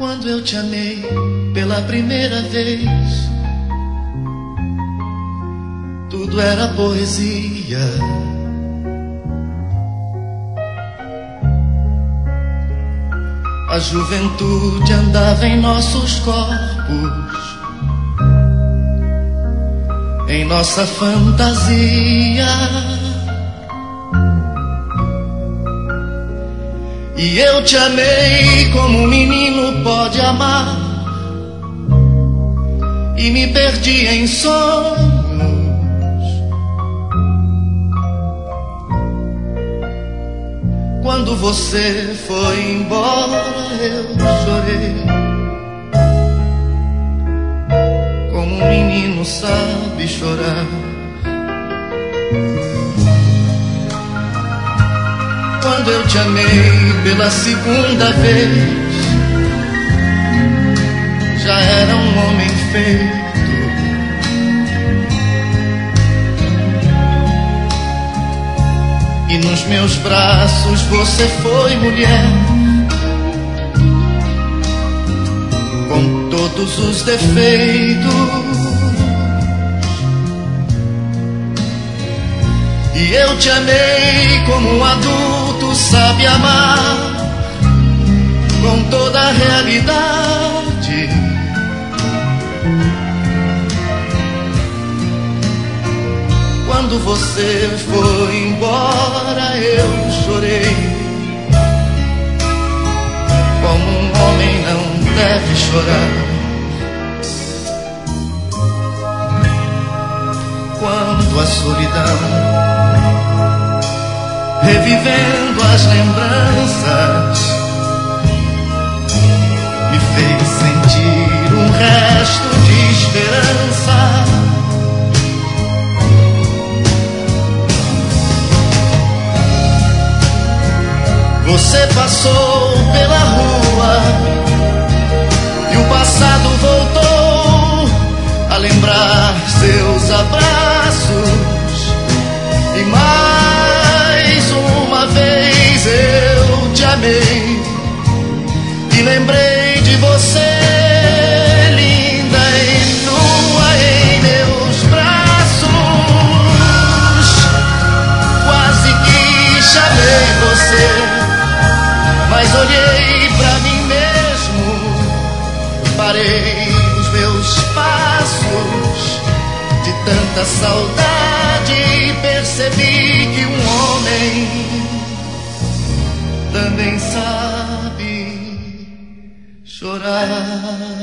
Quando eu te amei pela primeira vez, tudo era poesia. A juventude andava em nossos corpos, em nossa fantasia. E eu te amei como um menino pode amar, e me perdi em sonhos. Quando você foi embora, eu chorei, como um menino sabe chorar. Quando eu te amei pela segunda vez, já era um homem feito. E nos meus braços você foi mulher, com todos os defeitos. E eu te amei como um adulto sabe amar, com toda a realidade. Quando você foi embora, eu chorei, como um homem não deve chorar. Quando a solidão, revivendo as lembranças, me fez sentir um resto de esperança. Você passou pela rua e o passado voltou a lembrar seus abraços. E mais uma vez eu te amei e lembrei de você, linda e nua em meus braços. Quase que chamei você, mas olhei pra mim mesmo, parei os meus passos de tanta saudade e percebi que um homem também sabe chorar.